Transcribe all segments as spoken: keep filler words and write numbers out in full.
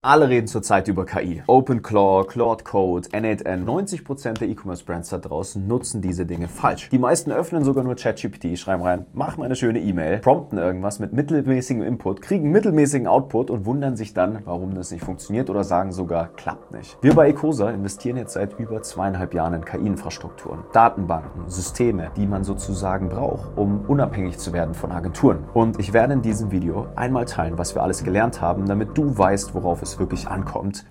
Alle reden zurzeit über K I. OpenClaw, Claude Code, N acht N. neunzig Prozent der E-Commerce-Brands da draußen nutzen diese Dinge falsch. Die meisten öffnen sogar nur ChatGPT, schreiben rein, mach mal eine schöne E-Mail, prompten irgendwas mit mittelmäßigem Input, kriegen mittelmäßigen Output und wundern sich dann, warum das nicht funktioniert oder sagen sogar, klappt nicht. Wir bei Ecosa investieren jetzt seit über zweieinhalb Jahren in K I-Infrastrukturen, Datenbanken, Systeme, die man sozusagen braucht, um unabhängig zu werden von Agenturen. Und ich werde in diesem Video einmal teilen, was wir alles gelernt haben, damit du weißt, worauf es wirklich ankommt.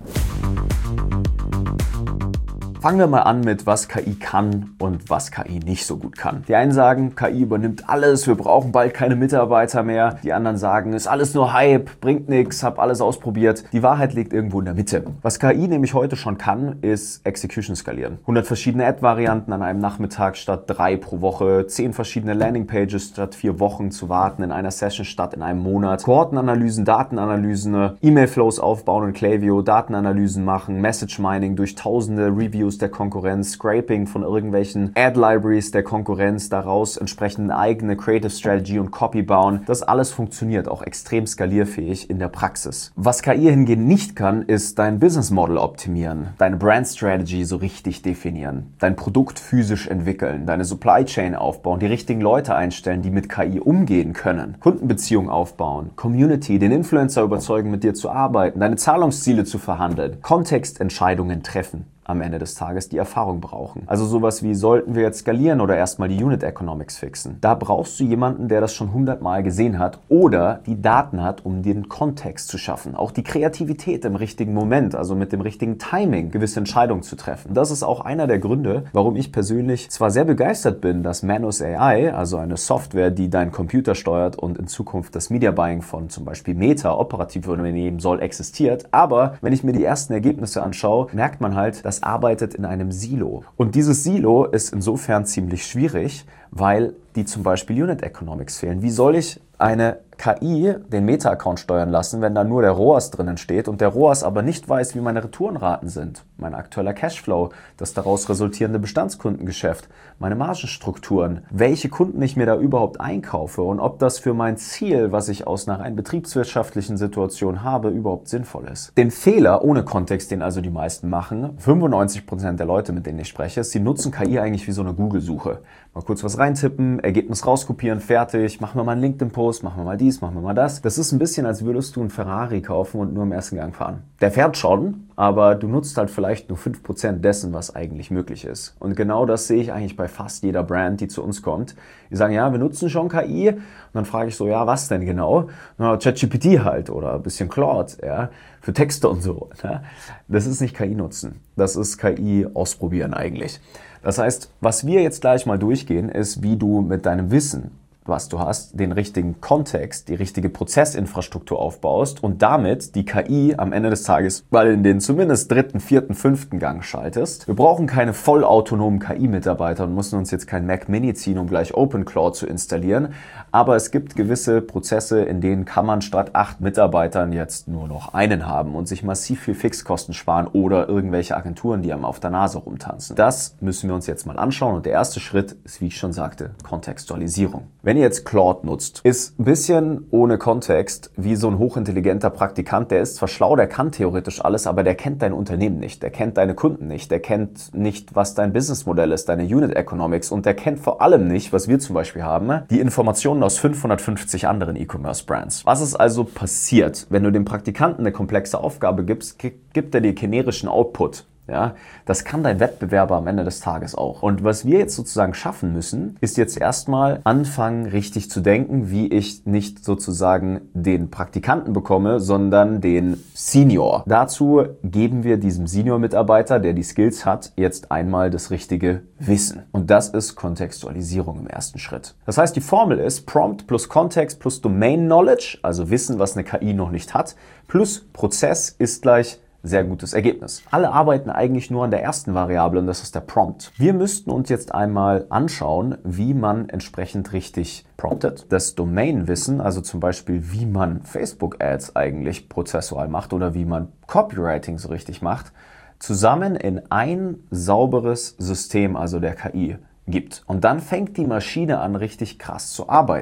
Fangen wir mal an mit, was K I kann und was K I nicht so gut kann. Die einen sagen, K I übernimmt alles, wir brauchen bald keine Mitarbeiter mehr. Die anderen sagen, ist alles nur Hype, bringt nichts, hab alles ausprobiert. Die Wahrheit liegt irgendwo in der Mitte. Was K I nämlich heute schon kann, ist Execution skalieren. hundert verschiedene Ad-Varianten an einem Nachmittag statt drei pro Woche, zehn verschiedene Landingpages statt vier Wochen zu warten in einer Session statt in einem Monat, Kohortenanalysen, Datenanalysen, E-Mail-Flows aufbauen in Klaviyo, Datenanalysen machen, Message-Mining durch tausende Reviews der Konkurrenz, Scraping von irgendwelchen Ad-Libraries der Konkurrenz, daraus entsprechend eine eigene Creative Strategy und Copy bauen. Das alles funktioniert auch extrem skalierfähig in der Praxis. Was K I hingegen nicht kann, ist dein Business Model optimieren, deine Brand Strategy so richtig definieren, dein Produkt physisch entwickeln, deine Supply Chain aufbauen, die richtigen Leute einstellen, die mit K I umgehen können, Kundenbeziehungen aufbauen, Community, den Influencer überzeugen, mit dir zu arbeiten, deine Zahlungsziele zu verhandeln, Kontextentscheidungen treffen. Am Ende des Tages die Erfahrung brauchen. Also sowas wie, sollten wir jetzt skalieren oder erstmal die Unit Economics fixen? Da brauchst du jemanden, der das schon hundertmal gesehen hat oder die Daten hat, um den Kontext zu schaffen. Auch die Kreativität im richtigen Moment, also mit dem richtigen Timing, gewisse Entscheidungen zu treffen. Das ist auch einer der Gründe, warum ich persönlich zwar sehr begeistert bin, dass Manus A I, also eine Software, die deinen Computer steuert und in Zukunft das Media Buying von zum Beispiel Meta operativ übernehmen soll, existiert. Aber wenn ich mir die ersten Ergebnisse anschaue, merkt man halt, dass arbeitet in einem Silo. Und dieses Silo ist insofern ziemlich schwierig, weil die zum Beispiel Unit Economics fehlen. Wie soll ich eine K I den Meta-Account steuern lassen, wenn da nur der R O A S drinnen steht und der R O A S aber nicht weiß, wie meine Retourenraten sind, mein aktueller Cashflow, das daraus resultierende Bestandskundengeschäft, meine Margenstrukturen, welche Kunden ich mir da überhaupt einkaufe und ob das für mein Ziel, was ich aus einer rein betriebswirtschaftlichen Situation habe, überhaupt sinnvoll ist. Den Fehler ohne Kontext, den also die meisten machen, fünfundneunzig Prozent der Leute, mit denen ich spreche, sie nutzen K I eigentlich wie so eine Google-Suche. Mal kurz was reintippen, Ergebnis rauskopieren, fertig, machen wir mal einen LinkedIn-Post, machen wir mal dies, machen wir mal das. Das ist ein bisschen, als würdest du einen Ferrari kaufen und nur im ersten Gang fahren. Der fährt schon, aber du nutzt halt vielleicht nur fünf Prozent dessen, was eigentlich möglich ist. Und genau das sehe ich eigentlich bei fast jeder Brand, die zu uns kommt. Die sagen, ja, wir nutzen schon K I. Und dann frage ich so, ja, was denn genau? Na, ChatGPT halt oder ein bisschen Claude, ja, für Texte und so. Ne? Das ist nicht K I nutzen. Das ist K I ausprobieren eigentlich. Das heißt, was wir jetzt gleich mal durchgehen, ist, wie du mit deinem Wissen, was du hast, den richtigen Kontext, die richtige Prozessinfrastruktur aufbaust und damit die K I am Ende des Tages mal in den zumindest dritten, vierten, fünften Gang schaltest. Wir brauchen keine vollautonomen K I-Mitarbeiter und müssen uns jetzt kein Mac Mini ziehen, um gleich OpenClaw zu installieren. Aber es gibt gewisse Prozesse, in denen kann man statt acht Mitarbeitern jetzt nur noch einen haben und sich massiv viel Fixkosten sparen oder irgendwelche Agenturen, die einem auf der Nase rumtanzen. Das müssen wir uns jetzt mal anschauen und der erste Schritt ist, wie ich schon sagte, Kontextualisierung. Wenn ihr jetzt Claude nutzt, ist ein bisschen ohne Kontext wie so ein hochintelligenter Praktikant, der ist zwar schlau, der kann theoretisch alles, aber der kennt dein Unternehmen nicht, der kennt deine Kunden nicht, der kennt nicht, was dein Businessmodell ist, deine Unit Economics und der kennt vor allem nicht, was wir zum Beispiel haben, die Informationen aus fünfhundertfünfzig anderen E-Commerce-Brands. Was ist also passiert, wenn du dem Praktikanten eine komplexe Aufgabe gibst, gibt er dir generischen Output. Ja, das kann dein Wettbewerber am Ende des Tages auch. Und was wir jetzt sozusagen schaffen müssen, ist jetzt erstmal anfangen, richtig zu denken, wie ich nicht sozusagen den Praktikanten bekomme, sondern den Senior. Dazu geben wir diesem Senior-Mitarbeiter, der die Skills hat, jetzt einmal das richtige Wissen. Und das ist Kontextualisierung im ersten Schritt. Das heißt, die Formel ist Prompt plus Kontext plus Domain Knowledge, also Wissen, was eine K I noch nicht hat, plus Prozess ist gleich sehr gutes Ergebnis. Alle arbeiten eigentlich nur an der ersten Variable und das ist der Prompt. Wir müssten uns jetzt einmal anschauen, wie man entsprechend richtig promptet. Das Domain-Wissen, also zum Beispiel, wie man Facebook-Ads eigentlich prozessual macht oder wie man Copywriting so richtig macht, zusammen in ein sauberes System, also der K I, gibt. Und dann fängt die Maschine an, richtig krass zu arbeiten.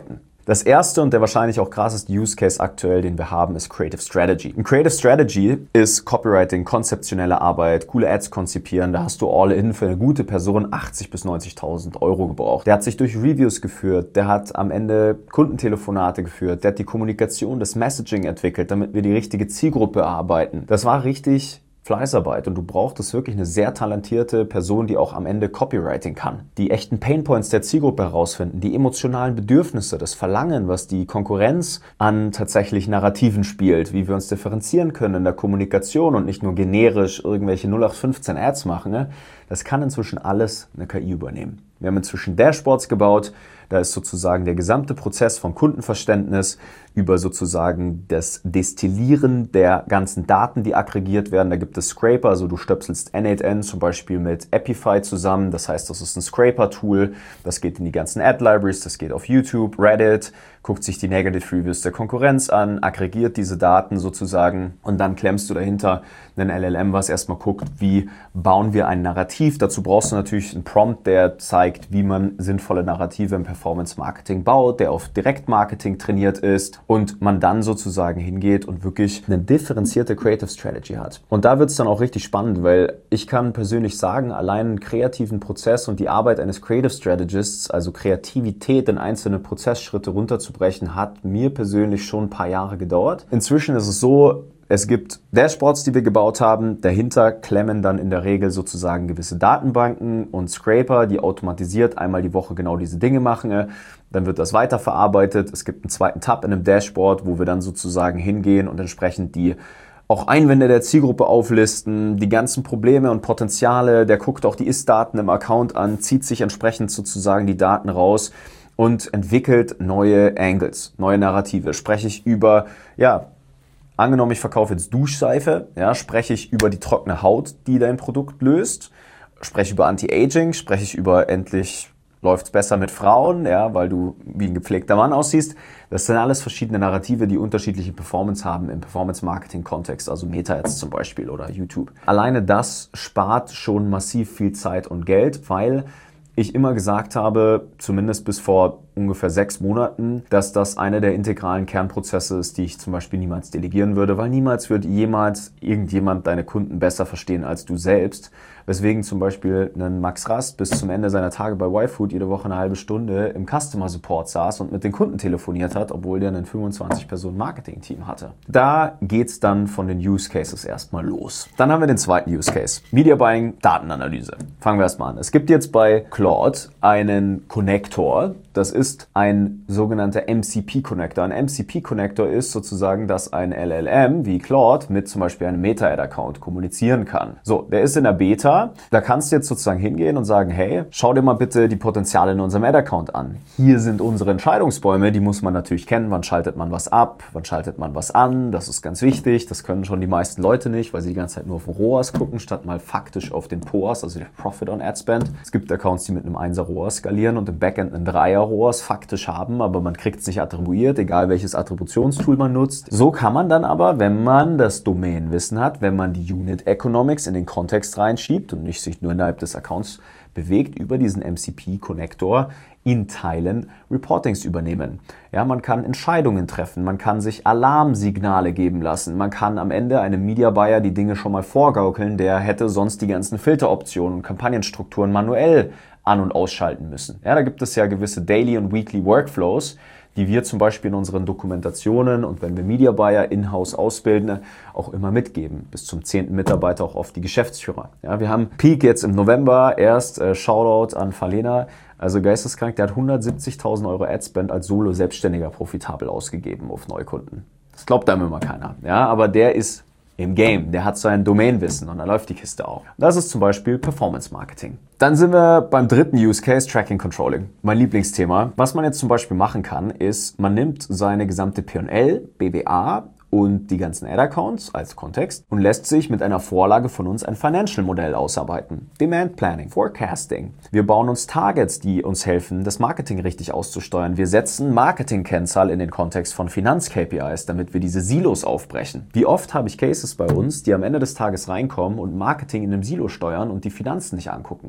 Das erste und der wahrscheinlich auch krasseste Use Case aktuell, den wir haben, ist Creative Strategy. Ein Creative Strategy ist Copywriting, konzeptionelle Arbeit, coole Ads konzipieren. Da hast du all in für eine gute Person achtzigtausend bis neunzigtausend Euro gebraucht. Der hat sich durch Reviews geführt, der hat am Ende Kundentelefonate geführt, der hat die Kommunikation, das Messaging entwickelt, damit wir die richtige Zielgruppe erarbeiten. Das war richtig Fleißarbeit und du brauchtest wirklich eine sehr talentierte Person, die auch am Ende Copywriting kann. Die echten Painpoints der Zielgruppe herausfinden, die emotionalen Bedürfnisse, das Verlangen, was die Konkurrenz an tatsächlich Narrativen spielt, wie wir uns differenzieren können in der Kommunikation und nicht nur generisch irgendwelche null acht fünfzehn Ads machen. Ne? Das kann inzwischen alles eine K I übernehmen. Wir haben inzwischen Dashboards gebaut, da ist sozusagen der gesamte Prozess vom Kundenverständnis über sozusagen das Destillieren der ganzen Daten, die aggregiert werden. Da gibt es Scraper, also du stöpselst N acht N zum Beispiel mit Epify zusammen. Das heißt, das ist ein Scraper-Tool. Das geht in die ganzen Ad-Libraries, das geht auf YouTube, Reddit, guckt sich die Negative Reviews der Konkurrenz an, aggregiert diese Daten sozusagen und dann klemmst du dahinter einen L L M, was erstmal guckt, wie bauen wir ein Narrativ. Dazu brauchst du natürlich einen Prompt, der zeigt, wie man sinnvolle Narrative im Performance-Marketing baut, der auf Direktmarketing trainiert ist und man dann sozusagen hingeht und wirklich eine differenzierte Creative Strategy hat. Und da wird es dann auch richtig spannend, weil ich kann persönlich sagen, allein einen kreativen Prozess und die Arbeit eines Creative Strategists, also Kreativität in einzelne Prozessschritte runterzubrechen, hat mir persönlich schon ein paar Jahre gedauert. Inzwischen ist es so, es gibt Dashboards, die wir gebaut haben. Dahinter klemmen dann in der Regel sozusagen gewisse Datenbanken und Scraper, die automatisiert einmal die Woche genau diese Dinge machen. Dann wird das weiterverarbeitet. Es gibt einen zweiten Tab in einem Dashboard, wo wir dann sozusagen hingehen und entsprechend die auch Einwände der Zielgruppe auflisten, die ganzen Probleme und Potenziale. Der guckt auch die Ist-Daten im Account an, zieht sich entsprechend sozusagen die Daten raus und entwickelt neue Angles, neue Narrative. Spreche ich über, ja, angenommen, ich verkaufe jetzt Duschseife, ja, spreche ich über die trockene Haut, die dein Produkt löst, spreche ich über Anti-Aging, spreche ich über endlich läuft es besser mit Frauen, ja, weil du wie ein gepflegter Mann aussiehst. Das sind alles verschiedene Narrative, die unterschiedliche Performance haben im Performance-Marketing-Kontext, also Meta-Ads zum Beispiel oder YouTube. Alleine das spart schon massiv viel Zeit und Geld, weil ich immer gesagt habe, zumindest bis vor ungefähr sechs Monaten, dass das einer der integralen Kernprozesse ist, die ich zum Beispiel niemals delegieren würde, weil niemals wird jemals irgendjemand deine Kunden besser verstehen als du selbst. Weswegen zum Beispiel ein Max Rast bis zum Ende seiner Tage bei YFood jede Woche eine halbe Stunde im Customer Support saß und mit den Kunden telefoniert hat, obwohl der ein fünfundzwanzig Personen Marketing-Team hatte. Da geht's dann von den Use Cases erstmal los. Dann haben wir den zweiten Use Case. Media Buying, Datenanalyse. Fangen wir erstmal an. Es gibt jetzt bei Claude einen Connector. Das ist ein sogenannter M C P-Connector. Ein M C P-Connector ist sozusagen, dass ein L L M wie Claude mit zum Beispiel einem Meta-Ad-Account kommunizieren kann. So, der ist in der Beta. Da kannst du jetzt sozusagen hingehen und sagen, hey, schau dir mal bitte die Potenziale in unserem Ad-Account an. Hier sind unsere Entscheidungsbäume, die muss man natürlich kennen. Wann schaltet man was ab? Wann schaltet man was an? Das ist ganz wichtig. Das können schon die meisten Leute nicht, weil sie die ganze Zeit nur auf den R O A S gucken, statt mal faktisch auf den P O A S, also der Profit on Ad Spend. Es gibt Accounts, die mit einem Einser R O A S skalieren und im Backend einen Dreier R O A S faktisch haben, aber man kriegt es nicht attribuiert, egal welches Attributionstool man nutzt. So kann man dann aber, wenn man das Domainwissen hat, wenn man die Unit Economics in den Kontext reinschieben und nicht sich nur innerhalb des Accounts bewegt, über diesen M C P-Connector in Teilen Reportings übernehmen. Ja, man kann Entscheidungen treffen, man kann sich Alarmsignale geben lassen, man kann am Ende einem Media Buyer die Dinge schon mal vorgaukeln, der hätte sonst die ganzen Filteroptionen und Kampagnenstrukturen manuell an- und ausschalten müssen. Ja, da gibt es ja gewisse Daily- und Weekly Workflows, die wir zum Beispiel in unseren Dokumentationen und wenn wir Media Buyer in-house ausbilden, auch immer mitgeben. Bis zum zehnten Mitarbeiter auch oft die Geschäftsführer. Ja, wir haben Peak jetzt im November erst, äh, Shoutout an Falena, also geisteskrank, der hat hundertsiebzigtausend Euro Adspend als Solo-Selbstständiger profitabel ausgegeben auf Neukunden. Das glaubt einem immer keiner. Ja, aber der ist im Game, der hat sein Domainwissen und dann läuft die Kiste auch. Das ist zum Beispiel Performance Marketing. Dann sind wir beim dritten Use Case, Tracking Controlling. Mein Lieblingsthema. Was man jetzt zum Beispiel machen kann, ist, man nimmt seine gesamte P und L, B W A und die ganzen Ad-Accounts als Kontext und lässt sich mit einer Vorlage von uns ein Financial-Modell ausarbeiten. Demand Planning, Forecasting. Wir bauen uns Targets, die uns helfen, das Marketing richtig auszusteuern. Wir setzen Marketing-Kennzahl in den Kontext von Finanz-K P Is, damit wir diese Silos aufbrechen. Wie oft habe ich Cases bei uns, die am Ende des Tages reinkommen und Marketing in einem Silo steuern und die Finanzen nicht angucken?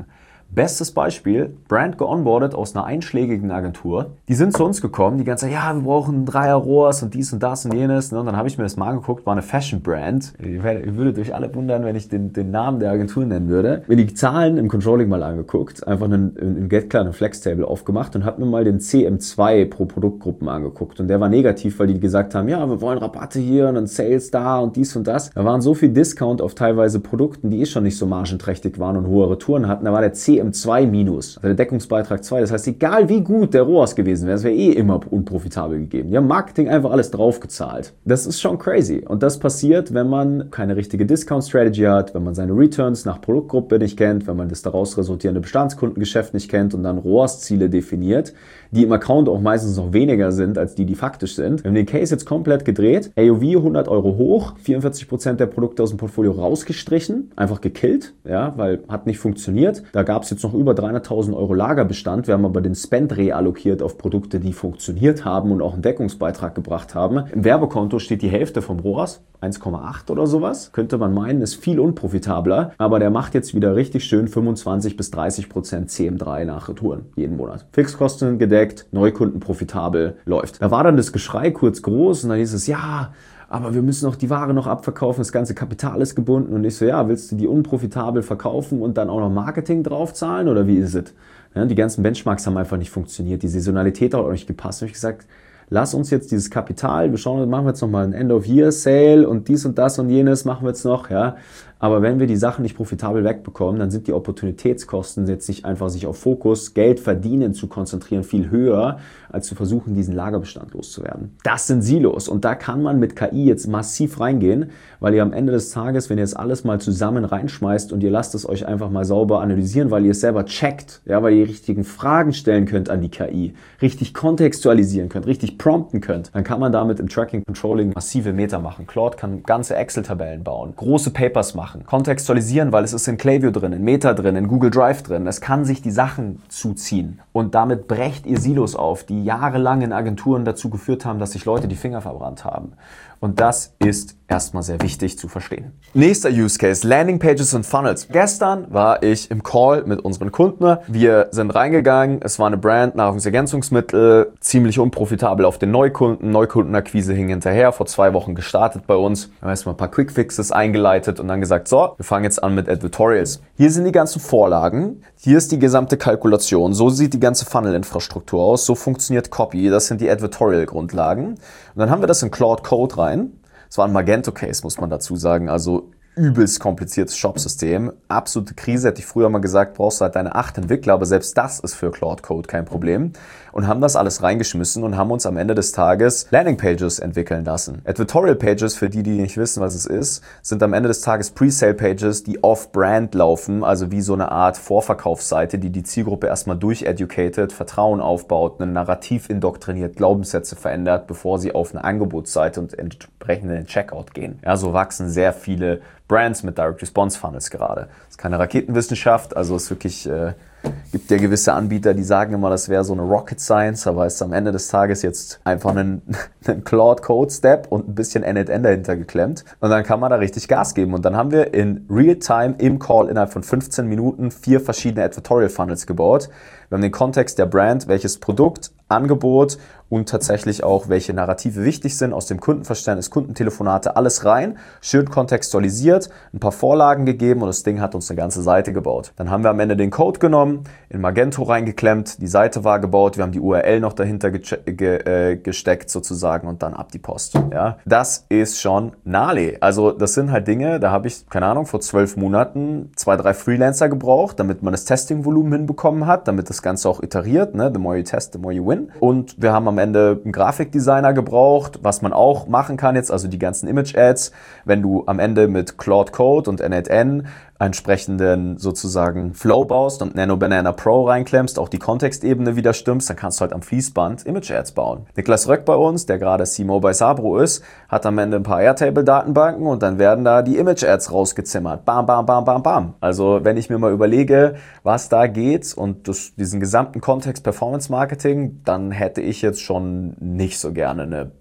Bestes Beispiel, Brand geonboardet aus einer einschlägigen Agentur. Die sind zu uns gekommen, die ganze Zeit, ja, wir brauchen Dreier-Rohrs und dies und das und jenes. Und dann habe ich mir das mal angeguckt, war eine Fashion-Brand. Ich würde euch alle wundern, wenn ich den, den Namen der Agentur nennen würde. Mir die Zahlen im Controlling mal angeguckt, einfach einen, im GetCloud einen Flex-Table aufgemacht und habe mir mal den C M zwei pro Produktgruppen angeguckt. Und der war negativ, weil die gesagt haben, ja, wir wollen Rabatte hier und dann Sales da und dies und das. Da waren so viel Discount auf teilweise Produkten, die eh schon nicht so margenträchtig waren und hohe Retouren hatten. Da war der C M zwei minus, also der Deckungsbeitrag zwei. Das heißt, egal wie gut der R O A S gewesen wäre, es wäre eh immer unprofitabel gegeben. Die haben Marketing einfach alles draufgezahlt. Das ist schon crazy. Und das passiert, wenn man keine richtige Discount-Strategy hat, wenn man seine Returns nach Produktgruppe nicht kennt, wenn man das daraus resultierende Bestandskundengeschäft nicht kennt und dann R O A S-Ziele definiert, die im Account auch meistens noch weniger sind, als die, die faktisch sind. Wir haben den Case jetzt komplett gedreht. A O V hundert Euro hoch, vierundvierzig Prozent der Produkte aus dem Portfolio rausgestrichen, einfach gekillt, ja, weil hat nicht funktioniert. Da gab es jetzt noch über dreihunderttausend Euro Lagerbestand. Wir haben aber den Spend reallokiert auf Produkte, die funktioniert haben und auch einen Deckungsbeitrag gebracht haben. Im Werbekonto steht die Hälfte vom R O A S, eins Komma acht oder sowas. Könnte man meinen, ist viel unprofitabler, aber der macht jetzt wieder richtig schön fünfundzwanzig bis dreißig Prozent C M drei nach Retouren jeden Monat. Fixkosten gedeckt, Neukunden profitabel, läuft. Da war dann das Geschrei kurz groß und dann hieß es, ja, aber wir müssen auch die Ware noch abverkaufen, das ganze Kapital ist gebunden. Und ich so, ja, willst du die unprofitabel verkaufen und dann auch noch Marketing draufzahlen oder wie ist es? Ja, die ganzen Benchmarks haben einfach nicht funktioniert, die Saisonalität hat auch nicht gepasst. Da habe ich gesagt, lass uns jetzt dieses Kapital, wir schauen, machen wir jetzt nochmal ein End-of-Year-Sale und dies und das und jenes machen wir jetzt noch, ja. Aber wenn wir die Sachen nicht profitabel wegbekommen, dann sind die Opportunitätskosten jetzt nicht einfach sich auf Fokus, Geld verdienen zu konzentrieren, viel höher, als zu versuchen, diesen Lagerbestand loszuwerden. Das sind Silos und da kann man mit K I jetzt massiv reingehen, weil ihr am Ende des Tages, wenn ihr es alles mal zusammen reinschmeißt und ihr lasst es euch einfach mal sauber analysieren, weil ihr es selber checkt, ja, weil ihr die richtigen Fragen stellen könnt an die K I, richtig kontextualisieren könnt, richtig prompten könnt, dann kann man damit im Tracking Controlling massive Meter machen. Claude kann ganze Excel-Tabellen bauen, große Papers machen, kontextualisieren, weil es ist in Klaviyo drin, in Meta drin, in Google Drive drin. Es kann sich die Sachen zuziehen und damit brecht ihr Silos auf, die jahrelang in Agenturen dazu geführt haben, dass sich Leute die Finger verbrannt haben. Und das ist erstmal sehr wichtig zu verstehen. Nächster Use Case, Landingpages und Funnels. Gestern war ich im Call mit unseren Kunden. Wir sind reingegangen, es war eine Brand, Nahrungsergänzungsmittel, ziemlich unprofitabel auf den Neukunden. Neukundenakquise hing hinterher, vor zwei Wochen gestartet bei uns. Wir haben erstmal ein paar Quickfixes eingeleitet und dann gesagt, so, wir fangen jetzt an mit Advertorials. Hier sind die ganzen Vorlagen, hier ist die gesamte Kalkulation, so sieht die ganze Funnel-Infrastruktur aus, so funktioniert Copy, das sind die Advertorial-Grundlagen. Und dann haben wir das in Claude Code rein. Es war ein Magento-Case, muss man dazu sagen, also übelst kompliziertes Shop-System. Absolute Krise, hätte ich früher mal gesagt, brauchst du halt deine acht Entwickler, aber selbst das ist für Claude Code kein Problem. Und haben das alles reingeschmissen und haben uns am Ende des Tages Landing-Pages entwickeln lassen. Advertorial-Pages, für die, die nicht wissen, was es ist, sind am Ende des Tages Pre-Sale-Pages, die off-brand laufen, also wie so eine Art Vorverkaufsseite, die die Zielgruppe erstmal durcheducated, Vertrauen aufbaut, ein Narrativ indoktriniert, Glaubenssätze verändert, bevor sie auf eine Angebotsseite und entsprechend in den Checkout gehen. Ja, so wachsen sehr viele Brands mit Direct Response Funnels gerade. Das ist keine Raketenwissenschaft, also es ist wirklich, äh, gibt ja gewisse Anbieter, die sagen immer, das wäre so eine Rocket Science, aber es ist am Ende des Tages jetzt einfach ein, ein Claude Code Step und ein bisschen N N N dahinter geklemmt und dann kann man da richtig Gas geben und dann haben wir in Real-Time im Call innerhalb von fünfzehn Minuten vier verschiedene Advertorial Funnels gebaut. Wir haben den Kontext der Brand, welches Produkt, Angebot und tatsächlich auch, welche Narrative wichtig sind, aus dem Kundenverständnis, Kundentelefonate, alles rein, schön kontextualisiert, ein paar Vorlagen gegeben und das Ding hat uns eine ganze Seite gebaut. Dann haben wir am Ende den Code genommen, in Magento reingeklemmt, die Seite war gebaut, wir haben die U R L noch dahinter ge ge äh, gesteckt sozusagen und dann ab die Post. Ja, das ist schon gnarly. Also das sind halt Dinge, da habe ich, keine Ahnung, vor zwölf Monaten zwei, drei Freelancer gebraucht, damit man das Testing-Volumen hinbekommen hat, damit das Ganze auch iteriert, ne? The more you test, the more you win. Und wir haben am Ende einen Grafikdesigner gebraucht, was man auch machen kann jetzt, also die ganzen Image-Ads, wenn du am Ende mit Claude Code und N N N entsprechenden sozusagen Flow baust und Nano Banana Pro reinklemmst, auch die Kontextebene wieder stimmst, dann kannst du halt am Fließband Image-Ads bauen. Niklas Röck bei uns, der gerade C M O bei Sabro ist, hat am Ende ein paar Airtable-Datenbanken und dann werden da die Image-Ads rausgezimmert. Bam, bam, bam, bam, bam. Also wenn ich mir mal überlege, was da geht und das, diesen gesamten Kontext Performance-Marketing, dann hätte ich jetzt schon nicht so gerne eine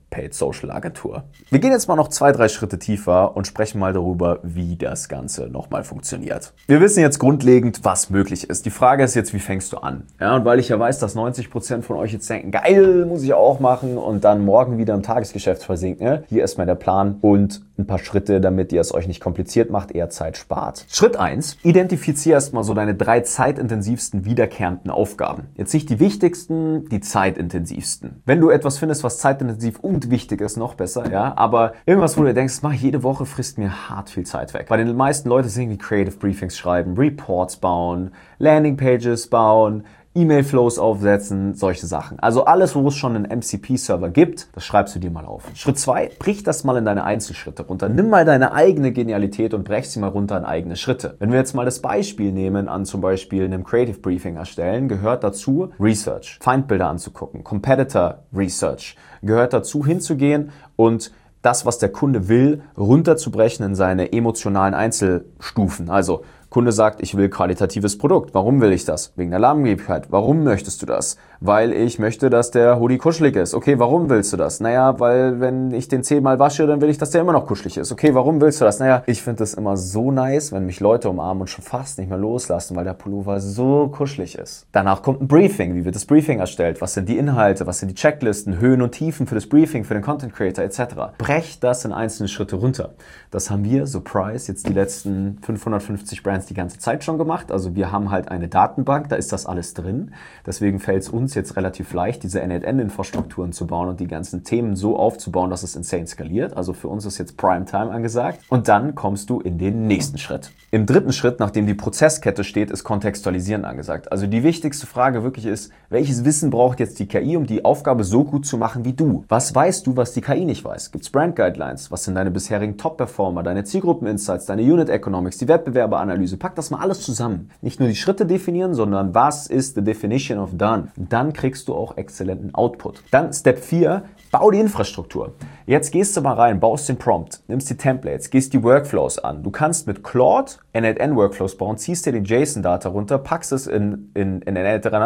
Paid Social Agentur. Wir gehen jetzt mal noch zwei, drei Schritte tiefer und sprechen mal darüber, wie das Ganze nochmal funktioniert. Wir wissen jetzt grundlegend, was möglich ist. Die Frage ist jetzt, wie fängst du an? Ja, und weil ich ja weiß, dass neunzig Prozent von euch jetzt denken, geil, muss ich auch machen und dann morgen wieder im Tagesgeschäft versinken. Hier ist mal der Plan und ein paar Schritte, damit ihr es euch nicht kompliziert macht, eher Zeit spart. Schritt eins: Identifiziere erstmal so deine drei zeitintensivsten wiederkehrenden Aufgaben. Jetzt nicht die wichtigsten, die zeitintensivsten. Wenn du etwas findest, was zeitintensiv und wichtig ist, noch besser, ja, aber irgendwas, wo du denkst, mach jede Woche, frisst mir hart viel Zeit weg. Bei den meisten Leuten sind irgendwie Creative Briefings schreiben, Reports bauen, Landingpages bauen, E-Mail-Flows aufsetzen, solche Sachen. Also alles, wo es schon einen M C P-Server gibt, das schreibst du dir mal auf. Schritt zwei: Brich das mal in deine Einzelschritte runter. Nimm mal deine eigene Genialität und brech sie mal runter in eigene Schritte. Wenn wir jetzt mal das Beispiel nehmen an zum Beispiel einem Creative Briefing erstellen, gehört dazu Research, Feindbilder anzugucken, Competitor Research, gehört dazu hinzugehen und das, was der Kunde will, runterzubrechen in seine emotionalen Einzelstufen. Also Kunde sagt, ich will qualitatives Produkt. Warum will ich das? Wegen der Lahmgebigkeit. Warum möchtest du das? Weil ich möchte, dass der Hoodie kuschelig ist. Okay, warum willst du das? Naja, weil wenn ich den zehnmal wasche, dann will ich, dass der immer noch kuschelig ist. Okay, warum willst du das? Naja, ich finde das immer so nice, wenn mich Leute umarmen und schon fast nicht mehr loslassen, weil der Pullover so kuschelig ist. Danach kommt ein Briefing. Wie wird das Briefing erstellt? Was sind die Inhalte? Was sind die Checklisten? Höhen und Tiefen für das Briefing, für den Content Creator et cetera. Brech das in einzelne Schritte runter. Das haben wir, surprise, jetzt die letzten fünfhundertfünfzig Brands die ganze Zeit schon gemacht. Also wir haben halt eine Datenbank, da ist das alles drin. Deswegen fällt es uns jetzt relativ leicht, diese N N N-Infrastrukturen zu bauen und die ganzen Themen so aufzubauen, dass es insane skaliert. Also für uns ist jetzt Primetime angesagt. Und dann kommst du in den nächsten Schritt. Im dritten Schritt, nachdem die Prozesskette steht, ist Kontextualisieren angesagt. Also die wichtigste Frage wirklich ist, welches Wissen braucht jetzt die K I, um die Aufgabe so gut zu machen wie du? Was weißt du, was die K I nicht weiß? Gibt es Brand Guidelines? Was sind deine bisherigen Top-Performer, deine Zielgruppen-Insights, deine Unit Economics, die Wettbewerberanalyse? Pack das mal alles zusammen. Nicht nur die Schritte definieren, sondern was ist the definition of done? Dann kriegst du auch exzellenten Output. Dann Step vier, bau die Infrastruktur. Jetzt gehst du mal rein, baust den Prompt, nimmst die Templates, gehst die Workflows an. Du kannst mit Claude N N N-Workflows bauen, ziehst dir die JSON-Data runter, packst es in, in, in N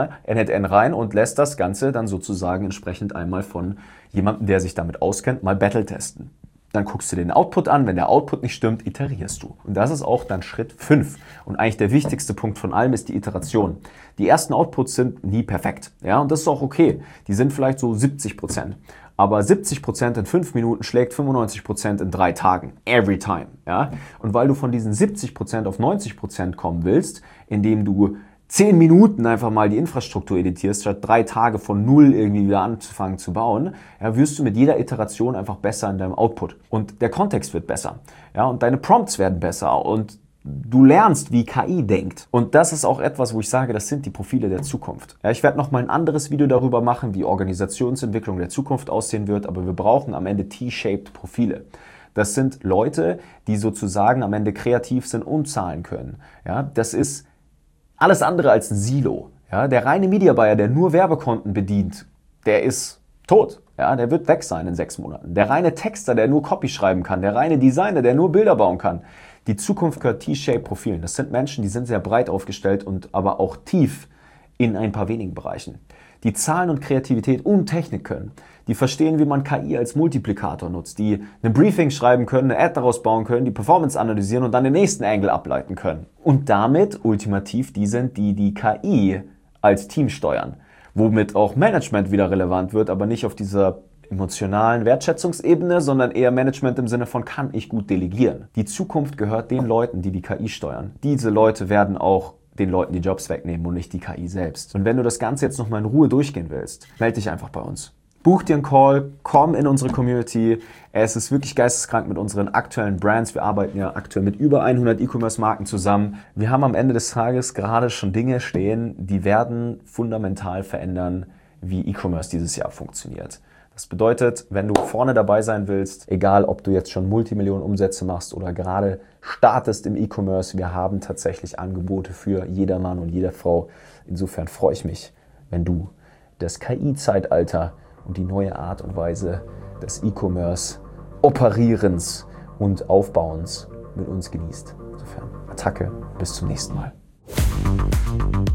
N N rein und lässt das Ganze dann sozusagen entsprechend einmal von jemandem, der sich damit auskennt, mal Battle testen. Dann guckst du den Output an. Wenn der Output nicht stimmt, iterierst du. Und das ist auch dann Schritt fünf. Und eigentlich der wichtigste Punkt von allem ist die Iteration. Die ersten Outputs sind nie perfekt. Ja, und das ist auch okay. Die sind vielleicht so siebzig Prozent. Aber siebzig Prozent in fünf Minuten schlägt fünfundneunzig Prozent in drei Tagen. Every time. Ja? Und weil du von diesen siebzig Prozent auf neunzig Prozent kommen willst, indem du zehn Minuten einfach mal die Infrastruktur editierst, statt drei Tage von null irgendwie wieder anzufangen zu bauen, ja, wirst du mit jeder Iteration einfach besser in deinem Output. Und der Kontext wird besser. Ja, und deine Prompts werden besser und du lernst, wie K I denkt. Und das ist auch etwas, wo ich sage, das sind die Profile der Zukunft. Ja, ich werde noch mal ein anderes Video darüber machen, wie Organisationsentwicklung der Zukunft aussehen wird, aber wir brauchen am Ende T-shaped Profile. Das sind Leute, die sozusagen am Ende kreativ sind und zahlen können. Ja, das ist alles andere als ein Silo. Ja, der reine Media Buyer, der nur Werbekonten bedient, der ist tot. Ja, der wird weg sein in sechs Monaten. Der reine Texter, der nur Copy schreiben kann, der reine Designer, der nur Bilder bauen kann. Die Zukunft gehört T-shaped Profilen. Das sind Menschen, die sind sehr breit aufgestellt und aber auch tief in ein paar wenigen Bereichen. Die Zahlen und Kreativität und Technik können. Die verstehen, wie man K I als Multiplikator nutzt, die ein Briefing schreiben können, eine Ad daraus bauen können, die Performance analysieren und dann den nächsten Angle ableiten können. Und damit ultimativ die sind, die die K I als Team steuern. Womit auch Management wieder relevant wird, aber nicht auf dieser emotionalen Wertschätzungsebene, sondern eher Management im Sinne von, kann ich gut delegieren. Die Zukunft gehört den Leuten, die die K I steuern. Diese Leute werden auch den Leuten die Jobs wegnehmen und nicht die K I selbst. Und wenn du das Ganze jetzt nochmal in Ruhe durchgehen willst, melde dich einfach bei uns. Buch dir einen Call, komm in unsere Community. Es ist wirklich geisteskrank mit unseren aktuellen Brands. Wir arbeiten ja aktuell mit über hundert E-Commerce-Marken zusammen. Wir haben am Ende des Tages gerade schon Dinge stehen, die werden fundamental verändern, wie E-Commerce dieses Jahr funktioniert. Das bedeutet, wenn du vorne dabei sein willst, egal ob du jetzt schon Multimillionen Umsätze machst oder gerade startest im E-Commerce, wir haben tatsächlich Angebote für jeder Mann und jede Frau. Insofern freue ich mich, wenn du das K I-Zeitalter und die neue Art und Weise des E-Commerce Operierens und Aufbauens mit uns genießt. Insofern Attacke, bis zum nächsten Mal.